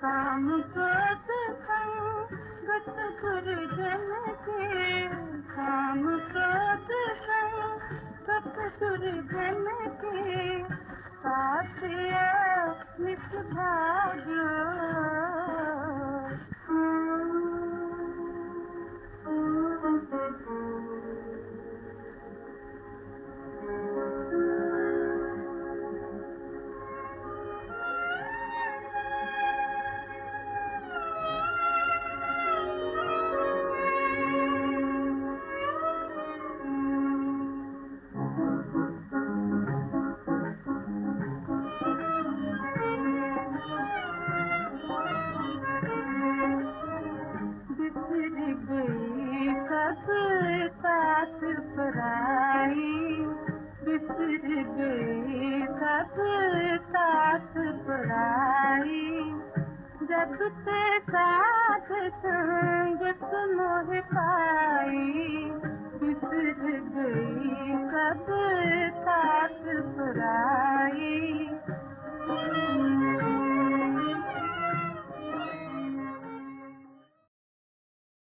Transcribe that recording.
काम क्रोध संगत दुर्जन के, काम क्रोध संगत दुर्जन के, साथिया निष्भाग्यो। बिसर गई सब साथ पराई, बिसर गई सब साथ पराई, जब ते साथ संगत मोह पाई,